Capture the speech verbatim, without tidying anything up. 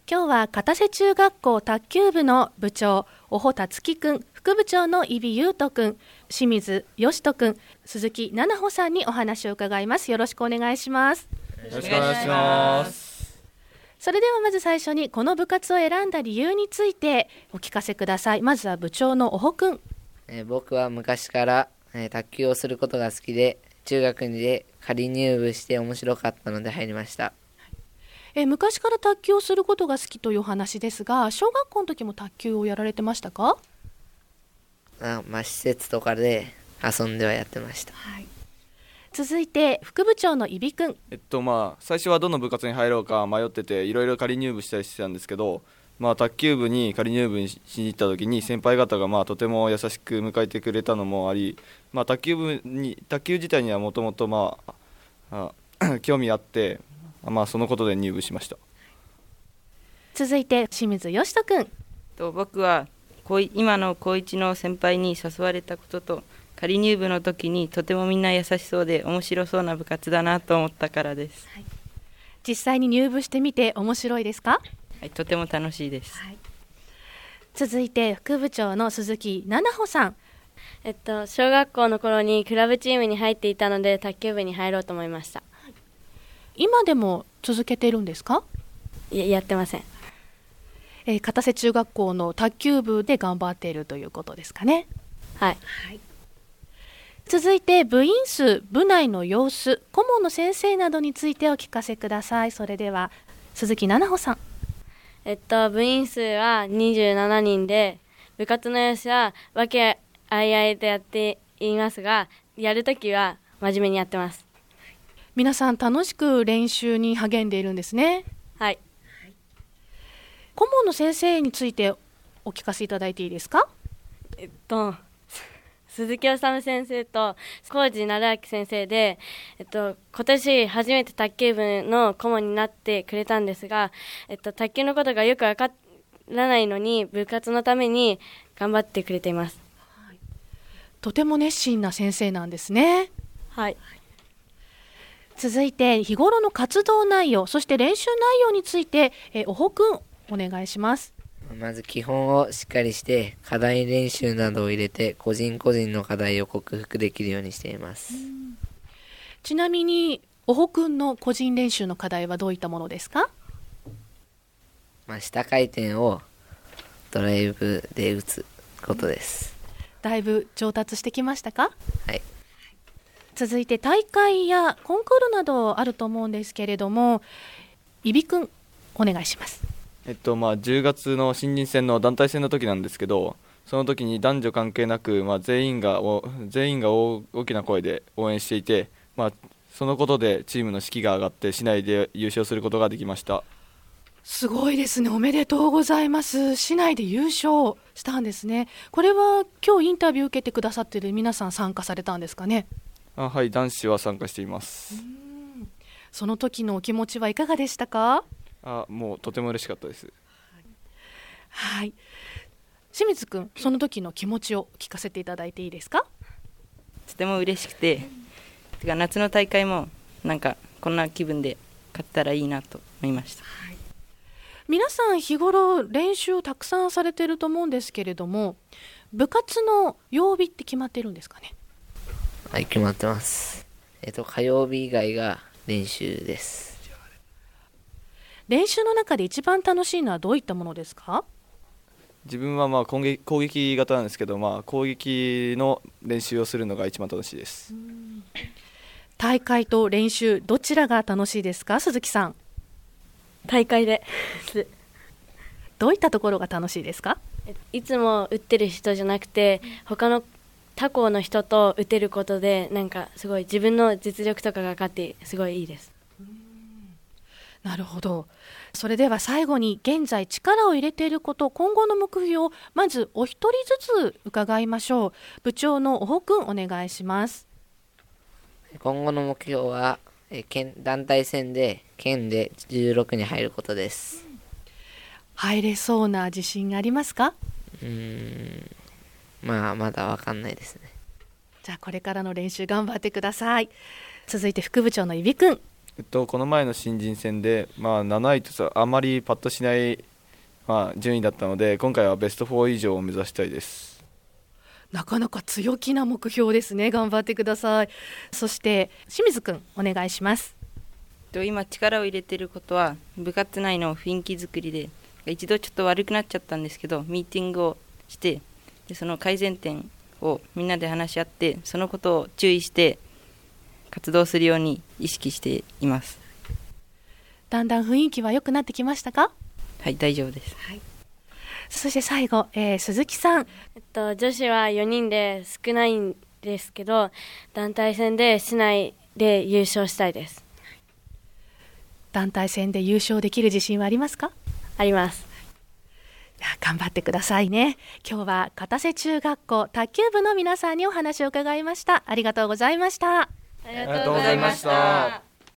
今日は片瀬中学校卓球部の部長小保達樹くん、副部長の伊比優斗くん、清水義人くん、鈴木奈々穂さんにお話を伺います。よろしくお願いします。 よろしくお願いします。 それではまず最初にこの部活を選んだ理由についてお聞かせください。まずは部長の小保くん。 えー、僕は昔から、えー、卓球をすることが好きで、中学で仮入部して面白かったので入りました。 えー、昔から卓球をすることが好きという話ですが、小学校の時も卓球をやられてましたか？ あ、まあ、施設とかで遊んではやってました。 はい、続いて副部長の伊比くん。 えっとまあ最初はどの部活に入ろうか迷ってていろいろ仮入部したりしてたんですけど、まあ、卓球部に仮入部しに行った時に先輩方がまあとても優しく迎えてくれたのもあり、まあ、卓球部に卓球自体にはもともとまあ興味あって、まあ、そのことで入部しました。 続いて清水義人くん。 と僕は今の高一の先輩に誘われたことと、仮入部の時にとてもみんな優しそうで面白そうな部活だなと思ったからです。はい、 実際に入部してみて面白いですか？ はい、とても楽しいです。 はい、続いて副部長の鈴木奈々穂さん。 えっと、小学校の頃にクラブチームに入っていたので卓球部に入ろうと思いました。 今でも続けているんですか？ いや、やってません。 えー、片瀬中学校の卓球部で頑張っているということですかね。 はい、 はい、続いて部員数、部内の様子、顧問の先生などについてお聞かせください。それでは鈴木奈々穂さん。 えっと、部員数はにじゅうななにんで、部活の様子は分けあいあいとやっていますが、やるときは真面目にやってます。 皆さん楽しく練習に励んでいるんですね。 はい。 顧問の先生についてお聞かせいただいていいですか？ えっと鈴木治先生と浩二成明先生で、えっと、今年初めて卓球部の顧問になってくれたんですが、えっと、卓球のことがよく分からないのに部活のために頑張ってくれています。 はい、とても熱心な先生なんですね。 はい。 続いて日頃の活動内容、そして練習内容について、え小保くんお願いします。 まず基本をしっかりして課題練習などを入れて個人個人の課題を克服できるようにしています。 ちなみに小保くんの個人練習の課題はどういったものですか？ まあ、下回転をドライブで打つことです。 だいぶ上達してきましたか？ はい。 続いて大会やコンクールなどあると思うんですけれども、伊比くんお願いします。 えっとまあ、じゅうがつの新人戦の団体戦の時なんですけど、その時に男女関係なく、まあ、全員が全員が 大, 大きな声で応援していて、まあ、そのことでチームの士気が上がって市内で優勝することができました。 すごいですね。おめでとうございます。市内で優勝したんですね。これは今日インタビュー受けてくださっている皆さん参加されたんですかね？ あ、はい、男子は参加しています。 うーん、その時のお気持ちはいかがでしたか？ あ、もうとても嬉しかったです。 はい、清水くん、その時の気持ちを聞かせていただいていいですか？ とても嬉しくて、てか夏の大会もなんかこんな気分で勝ったらいいなと思いました。 はい、皆さん日頃練習をたくさんされていると思うんですけれども、部活の曜日って決まってるんですかね？ はい、決まってます。えっと火曜日以外が練習です。 練習の中で一番楽しいのはどういったものですか？ 自分はまあ攻撃、攻撃型なんですけど、まあ、攻撃の練習をするのが一番楽しいです。 大会と練習どちらが楽しいですか？鈴木さん。 大会でどういったところが楽しいですか？ いつも打ってる人じゃなくて他の他校の人と打てることで、なんかすごい自分の実力とかが分かってすごいいいです。 なるほど。それでは最後に現在力を入れていること、今後の目標をまずお一人ずつ伺いましょう。部長の小保くんお願いします。 今後の目標はえ県団体戦で県でじゅうろくに入ることです。 入れそうな自信ありますか？ うーんまあまだわかんないですね。 じゃあこれからの練習頑張ってください。続いて副部長の伊比くん。 えっと、この前の新人戦で、まあ、なないとさあまりパッとしない、まあ、順位だったので今回はベストフォー以上を目指したいです。 なかなか強気な目標ですね。頑張ってください。そして清水くんお願いします。 と今力を入れていることは部活内の雰囲気作りで、一度ちょっと悪くなっちゃったんですけどミーティングをしてでその改善点をみんなで話し合ってそのことを注意して活動するように意識しています。 だんだん雰囲気は良くなってきましたか？ はい、大丈夫です。 はい、そして最後、えー、鈴木さん。 えっと、女子はよにんで少ないんですけど団体戦で市内で優勝したいです。 団体戦で優勝できる自信はありますか？ あります。 頑張ってくださいね。今日は片瀬中学校卓球部の皆さんにお話を伺いました。ありがとうございました。 ありがとうございました。